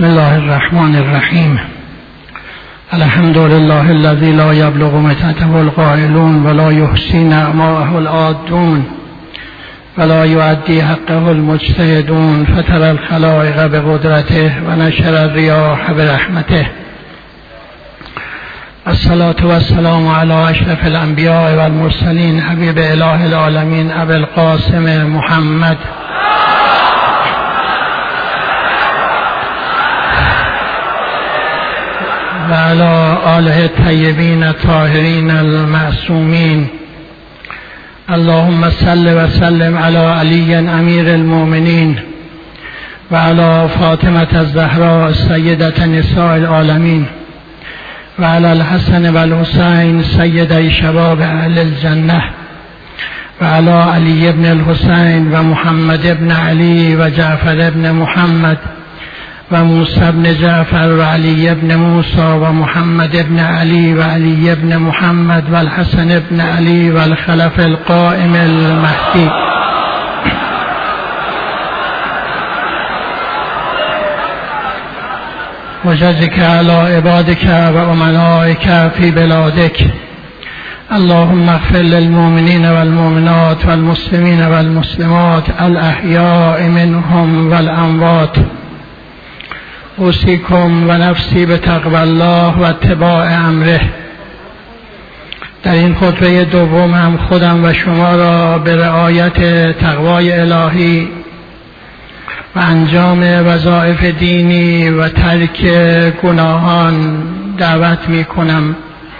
بسم الله الرحمن الرحیم. الحمد لله الذي لا يبلغ متعته القائلون ولا يحصي نعماءه العادون ولا يؤدي حقه المجتهدون فترى الخلائق بقدرته ونشر الرياح برحمته. الصلاة والسلام على أشرف الأنبياء والمرسلين حبيب إله العالمين أبي القاسم محمد وعلى آله الطيبين الطاهرين المعصومين. اللهم صل وسلم على علي أمير المؤمنين وعلى فاطمة الزهراء سيدة نساء العالمين وعلى الحسن والحسين سيدي شباب أهل الجنة وعلى علي بن الحسين ومحمد بن علي وجعفر بن محمد وموسى بن جعفر وعلي بن موسى ومحمد بن علي وعلي بن محمد والحسن بن علي والخلف القائم المهدي. وجزك على عبادك وأمنائك في بلادك. اللهم اغفر للمؤمنين والمؤمنات والمسلمين والمسلمات الأحياء منهم والأموات. اوصیکم و نفسی به تقوی الله و اتباع امره. در این خطبه دوم هم خودم و شما را به رعایت تقوای الهی و انجام وظایف دینی و ترک گناهان دعوت می کنم.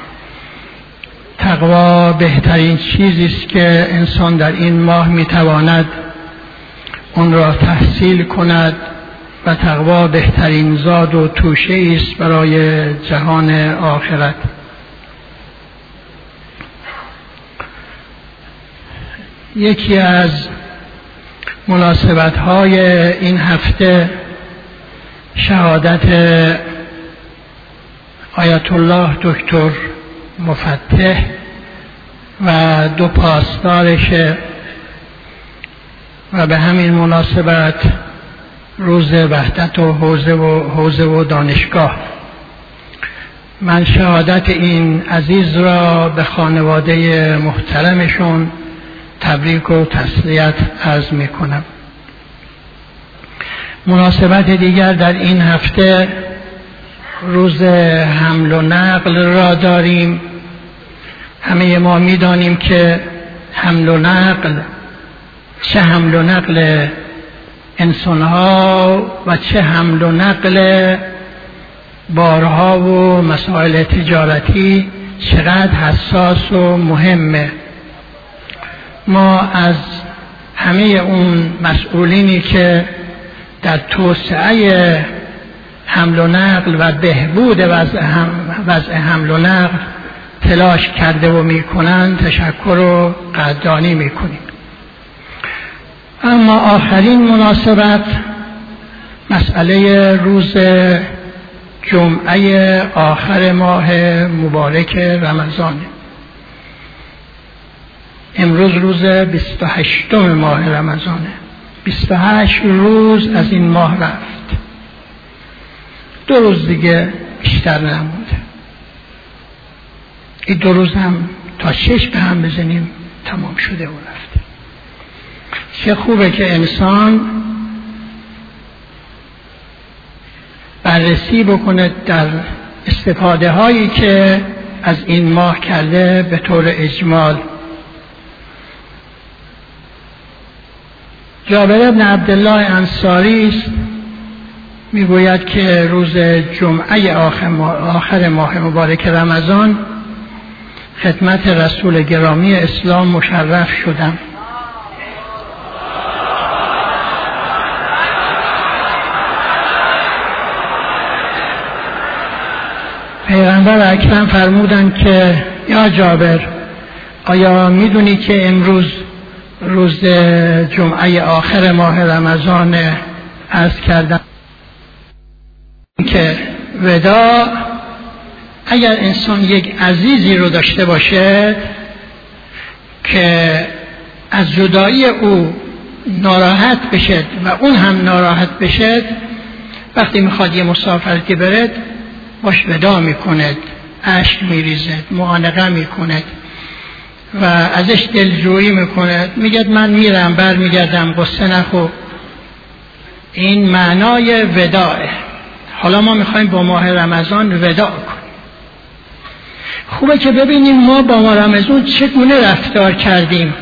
تقوا بهترین چیزی است که انسان در این ماه می تواند اون را تحصیل کند و تقوا بهترین زاد و توشه است برای جهان آخرت. یکی از مناسبت‌های این هفته شهادت آیت الله دکتر مفتح و دو پاسدارشه و به همین مناسبت روز وحدت و حوزه و دانشگاه. من شهادت این عزیز را به خانواده محترمشون تبریک و تسلیت عرض می کنم. مناسبت دیگر در این هفته روز حمل و نقل را داریم. همه ما می دانیم که حمل و نقل، چه حمل و نقل انسانها و چه حمل و نقل بارها و مسائل تجارتی چقدر حساس و مهمه. ما از همه اون مسئولینی که در توسعه حمل و نقل و بهبود وضع حمل و نقل تلاش کرده و میکنن تشکر و قدردانی میکنیم. اما آخرین مناسبت مسئله روز جمعه آخر ماه مبارک رمضان. امروز روز 28 ماه رمضانه. 28 روز از این ماه رفت. 2 روز دیگه بیشتر نمونده. این 2 روز هم تا 6 به هم بزنیم تمام شده و رفته. چه خوبه که انسان بررسی بکنه در استفاده هایی که از این ماه کرده به طور اجمال. جابر بن عبدالله انصاری میگوید که روز جمعه آخر ماه مبارک رمضان خدمت رسول گرامی اسلام مشرف شدم. پیغمبر اکرم فرمودند که یا جابر، آیا میدونی که امروز روز جمعه آخر ماه رمضان عرض کردم که وداع اگر انسان یک عزیزی رو داشته باشه که از جدایی او ناراحت بشه و اون هم ناراحت بشه، وقتی میخواد یه مسافرتی برد باش ودا میکند، اشک میریزد، معانقه میکند و ازش دلجویی میکند، میگه من میرم برمیگردم، قصه نخور. این معنای وداعه. حالا ما میخوایم با ماه رمضان وداع کنیم. خوبه که ببینیم ما با ماه رمضان چگونه رفتار کردیم.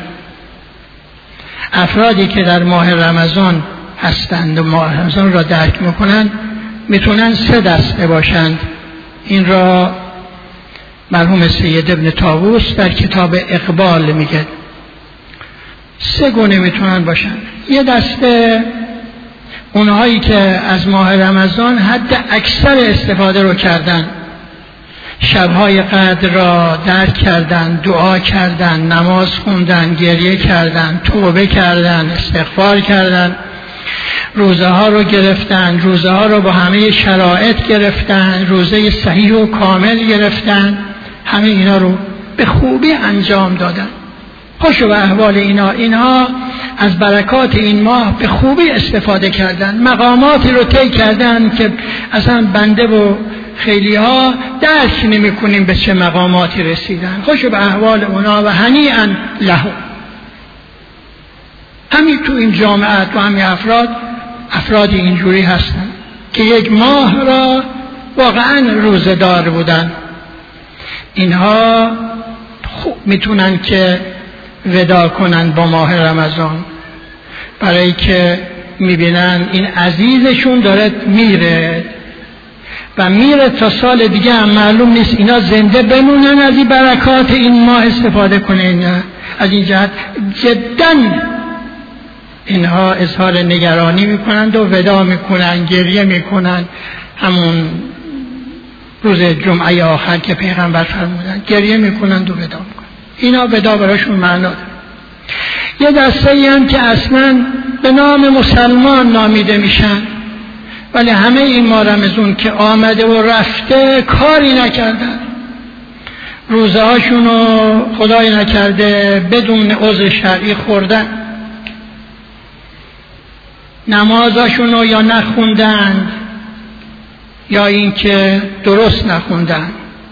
افرادی که در ماه رمضان هستند و ماه رمضان را درک میکنند میتونن 3 دسته باشند. این را مرحوم سید ابن طاووس در کتاب اقبال میگه 3 گونه میتونن باشن. یه دسته اونهایی که از ماه رمضان حد اکثر استفاده رو کردن، شبهای قدر را درک کردن، دعا کردن، نماز خوندن، گریه کردن، توبه کردن، استغفار کردن، روزه ها رو گرفتن، روزه ها رو با همه شرایط گرفتن، روزه صحیح و کامل گرفتن، همه اینا رو به خوبی انجام دادن. خوش و احوال اینها از برکات این ماه به خوبی استفاده کردن، مقاماتی رو طی کردن که اصلا بنده و خیلی ها درک نمی کنیم به چه مقاماتی رسیدن. خوش به احوال اونا و هنیئا لهم. همین تو این جامعه و همین افرادی اینجوری هستن که یک ماه را واقعا روزدار بودن. اینها خوب میتونن که ودا کنن با ماه رمضان، برای که میبینن این عزیزشون داره میره و میره تا سال دیگه هم معلوم نیست اینا زنده بمونن از این برکات این ماه استفاده کنن. از این جهت جداً اینها اظهار نگرانی میکنند و ودا میکنن، گریه میکنن. همون روز جمعه آخر که پیغمبر فرمودن گریه میکنند و ودا میکنن. اینا ودا براشون معنا داره. یه دسته‌ای هم که اصلا به نام مسلمان نامیده میشن ولی همه این ماه رمضان که آمده و رفته کاری نکردن، روزه هاشونو خدای نکرده بدون عذر شرعی خوردن، نمازاشونو یا نخوندن یا اینکه درست نخوندن،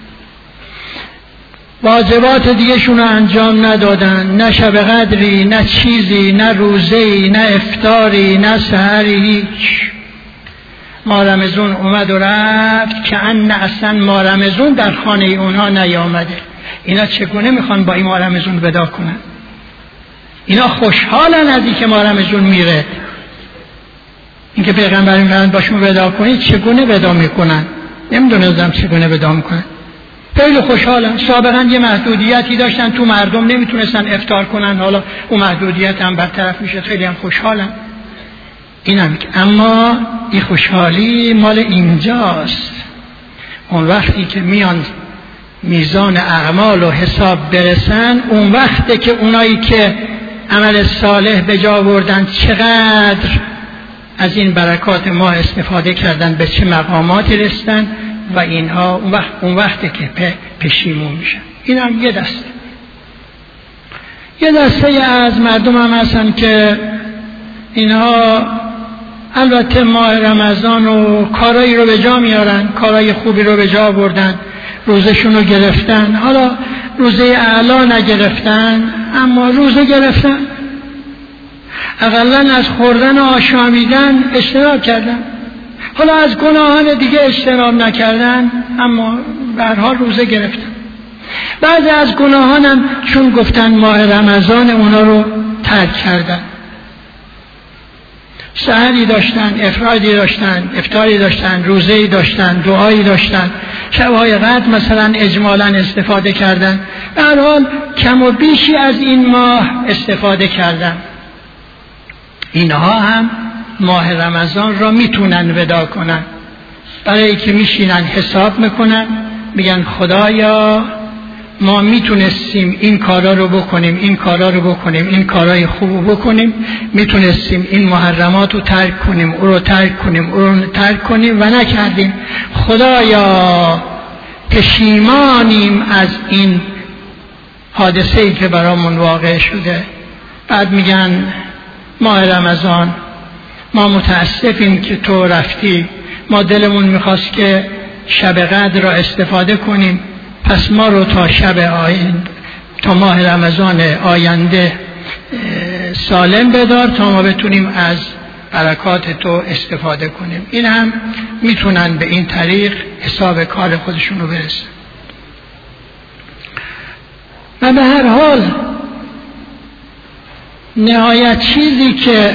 واجبات دیگه شونو انجام ندادن، نه شب قدری، نه چیزی، نه روزه‌ای، نه افطاری، نه سحری، هیچ. ماه رمضان اومد و رفت که ان اصلا ماه رمضان در خانه اونها نیامده. اینا چگونه میخوان با این ماه رمضان ودا کنن؟ اینا خوشحالن از اینکه ماه رمضان میره. اینکه پیغمبر میگن باشون ودا کنید، چگونه ودا میکنن؟ نمیدونم چگونه ودا میکنن. خیلی خوشحالن. سابقا یه محدودیتی داشتن، تو مردم نمیتونستن افطار کنن، حالا اون محدودیت هم برطرف میشه، خیلی هم خوشحالن. اینم اما این خوشحالی مال اینجاست. اون وقتی که میان میزان اعمال و حساب برسن، اون وقته که اونایی که عمل صالح به جا بردن چقدر از این برکات ما استفاده کردن، به چه مقاماتی رسیدن و اینها اون وقته که پشیمون میشن. این هم یه دسته. یه دسته از مردم هم هستن که اینها البته ماه رمضان و کارایی رو به جا میارن، کارای خوبی رو به جا بردن، روزشون رو گرفتن، حالا روزه اعلا نگرفتن اما روزه گرفتن، اقلا از خوردن و آشامیدن اجتناب کردن، حالا از گناهان دیگه اجتناب نکردن اما به هر حال روزه گرفتن. بعضی از گناهانم چون گفتن ماه رمضان اونا رو ترک کردن، سحری داشتن، افرادی داشتن، افطاری داشتن، روزه‌ای داشتن، دعایی داشتن، شب‌های قدر مثلا اجمالاً استفاده کردن. به هر حال کم و بیشی از این ماه استفاده کردن. اینها هم ماه رمضان را میتونن ودا کنن، برای که میشینن حساب میکنن، میگن خدایا ما میتونستیم این کارا رو بکنیم، این کارا رو بکنیم، این کارای خوب رو بکنیم، میتونستیم این محرمات رو ترک کنیم، او رو ترک کنیم، او رو ترک کنیم و نکردیم. خدایا پشیمانیم از این حادثه‌ای که برامون واقع شده. بعد میگن ماه رمضان ما متاسفیم که تو رفتی ما دلمون میخواست که شب قدر را استفاده کنیم، پس ما رو تا شب آینده، تا ماه رمضان آینده سالم بدار تا ما بتونیم از برکات تو استفاده کنیم. این هم میتونن به این طریق حساب کار خودشون رو برسن. و به هر حال نهایت چیزی که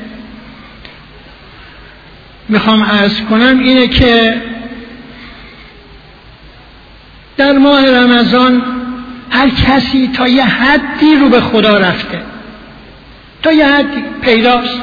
میخوام عرض کنم اینه که در ماه رمضان هر کسی تا یه حدی رو به خدا رفته، تا یه حدی پیداست.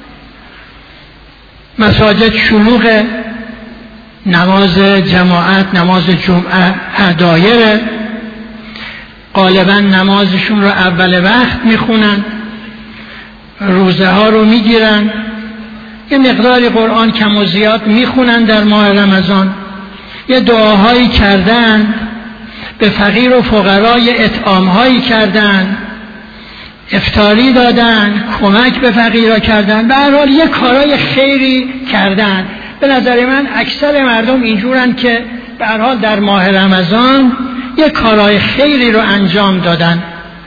مساجد شلوغه، نماز جماعت، نماز جمعه دایره، غالبا نمازشون رو اول وقت میخونن، روزه ها رو میگیرن، یه مقداری قرآن کم و زیاد میخونن در ماه رمضان، یه دعاهایی کردن، به فقیر و فقرای اطعامهایی کردن، افطاری دادن، کمک به فقیرها کردن، به هر حال یه کارای خیری کردن. به نظر من اکثر مردم اینجورن که به هر حال در ماه رمضان یه کارای خیری رو انجام دادن.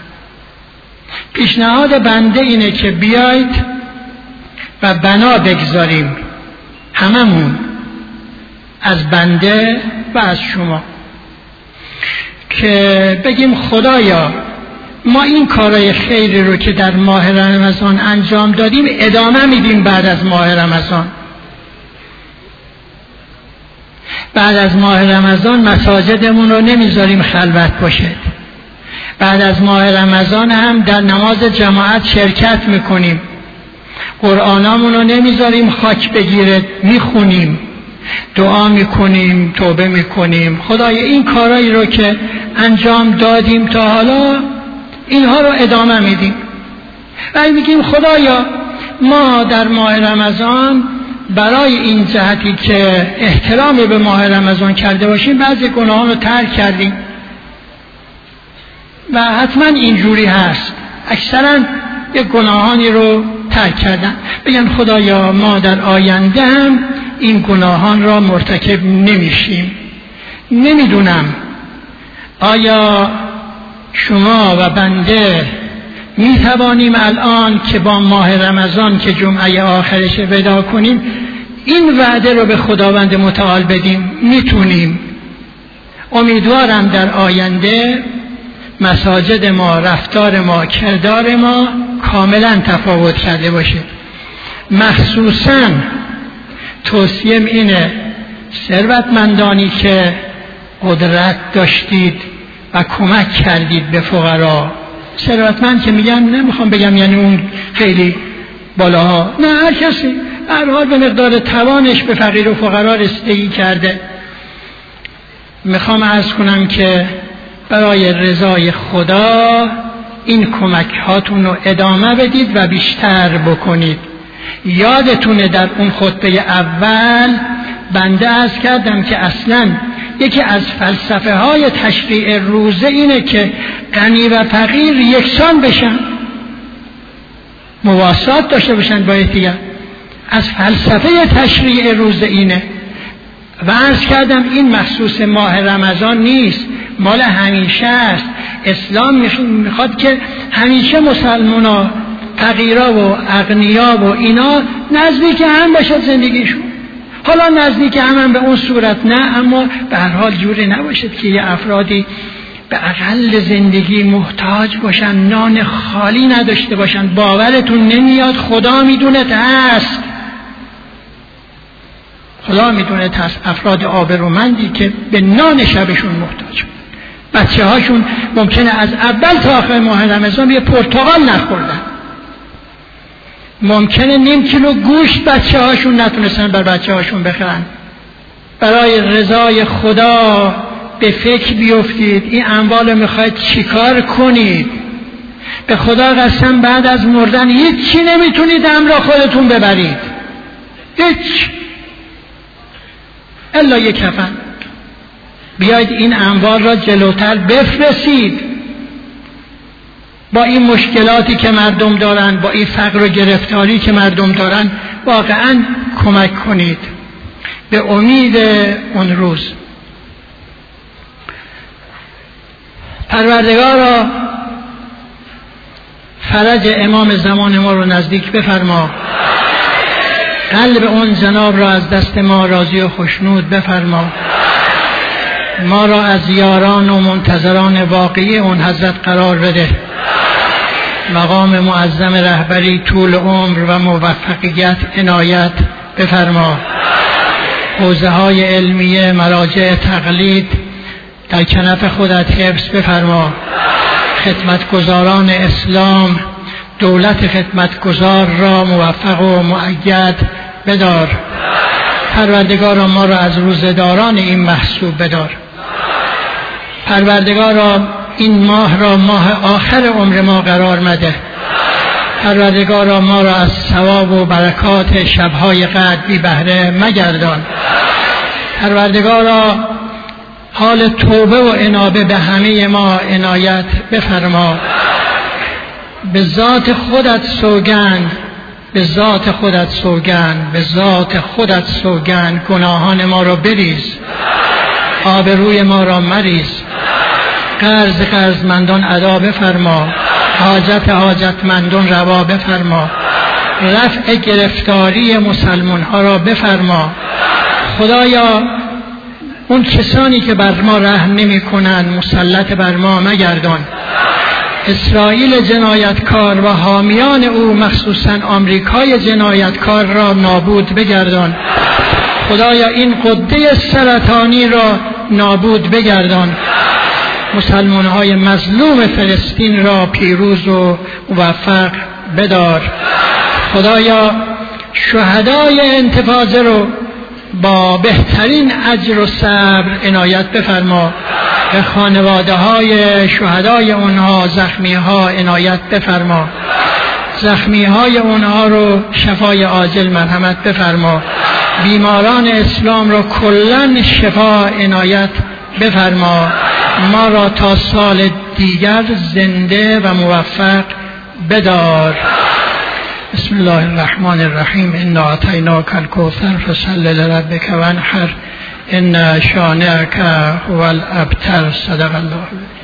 پیشنهاد بنده اینه که بیایید و بنا بگذاریم هممون، از بنده و از شما، که بگیم خدایا ما این کارهای خیری رو که در ماه رمضان انجام دادیم ادامه میدیم بعد از ماه رمضان. بعد از ماه رمضان مساجدمون رو نمیذاریم خلوت باشه. بعد از ماه رمضان هم در نماز جماعت شرکت میکنیم. قرآنامون رو نمیذاریم خاک بگیره، میخونیم، دعا میکنیم، توبه میکنیم. خدای این کارهایی رو که انجام دادیم تا حالا اینها رو ادامه میدیم و میگیم خدایا ما در ماه رمضان برای این جهتی که احترام به ماه رمضان کرده باشیم بعضی گناهان رو ترک کردیم. و حتما اینجوری هست، اکثرا یک گناهانی رو ترک کردن. بگن خدایا ما در آینده هم این گناهان را مرتکب نمیشیم. نمیدونم آیا شما و بنده می توانیم الان که با ماه رمضان که جمعه آخرش ودا کنیم این وعده رو به خداوند متعال بدیم؟ میتونیم. امیدوارم در آینده مساجد ما، رفتار ما، کردار ما کاملا تفاوت کرده باشه. مخصوصا توصیم اینه ثروتمندانی که قدرت داشتید و کمک کردید به فقرا. ثروتمند که میگم نمیخوام بگم یعنی اون خیلی بالاها، نه، هر کسی هر حال به مقدار توانش به فقیر و فقرا رسیدگی کرده. میخوام عرض کنم که برای رضای خدا این کمک هاتون رو ادامه بدید و بیشتر بکنید. یادتونه در اون خطبه اول بنده عرض کردم که اصلا یکی از فلسفه های تشریع روزه اینه که غنی و فقیر یکسان بشن، مواسات داشته باشن با یکدیگر. از فلسفه تشریع روزه اینه. و عرض کردم این مخصوص ماه رمضان نیست، مال همیشه است. اسلام میخواد که همیشه مسلمانا، فقیرا و اغنیا و اینا نزدیک هم باشد زندگیشون. حالا نزدیک هم به اون صورت نه، اما به هر حال جوری نباشد که یه افرادی به اقل زندگی محتاج باشن، نان خالی نداشته باشن. باورتون نمیاد، خدا میدونه هست، خدا میدونه هست افراد آبرومندی که به نان شبشون محتاج، بچه هاشون ممکنه از اول تا آخر ماه رمضان یه پرتقال نخوردن، ممکنه نیم کیلو گوشت بچه هاشون نتونستن بر بچه هاشون بخرن. برای رضای خدا به فکر بیفتید این اموال میخواید چیکار کنید؟ به خدا قسم بعد از مردن هیچی نمیتونید همراه خودتون ببرید، هیچ، الا یک کفن. بیاید این اموال را جلوتر بفرستید. با این مشکلاتی که مردم دارن، با این فقر و گرفتاری که مردم دارن، واقعا کمک کنید. به امید اون روز. پروردگارا فرج امام زمان ما رو نزدیک بفرما، قلب اون جناب را از دست ما راضی و خوشنود بفرما، ما را از یاران و منتظران واقعی اون حضرت قرار بده، مقام معظم رهبری طول عمر و موفقیت عنایت بفرما، حوزه های علمیه مراجع تقلید در کنف خودت حفظ بفرما، خدمتگزاران اسلام دولت خدمتگزار را موفق و مؤید بدار. پروردگارا ما را از روزداران این محسوب بدار. پروردگارا این ماه را ماه آخر عمر ما قرار مده. پروردگارا ما را از ثواب و برکات شبهای قدر بی بهره مگردان. پروردگارا حال توبه و انابه به همه ما عنایت بفرما. به ذات خودت سوگند، به ذات خودت سوگند، به ذات خودت سوگند، گناهان ما را بریز، آبروی ما را مریز، قرضمندان ادا بفرما، حاجتمندان روا بفرما، رفع گرفتاری مسلمان ها را بفرما. خدایا اون کسانی که بر ما رحم نمی کنند مسلط بر ما مگردان. اسرائیل جنایتکار و حامیان او مخصوصا آمریکای جنایتکار را نابود بگردان. خدایا این قده سرطانی را نابود بگردان. مسلمان‌های مظلوم فلسطین را پیروز و موفق بدار. خدایا شهدای انتفاضه رو با بهترین اجر و صبر عنایت بفرما. به خانواده های شهدای اونها، زخمی ها عنایت بفرما. زخمی های اونها رو شفای عاجل مرحمت بفرما. بیماران اسلام رو کلن شفا عنایت بفرما. ما را تا سال دیگر زنده و موفق بدار. بسم الله الرحمن الرحیم. انا اعطیناک الکوثر فصل لربک وانحر ان شانئک هو الابتر. صدق الله.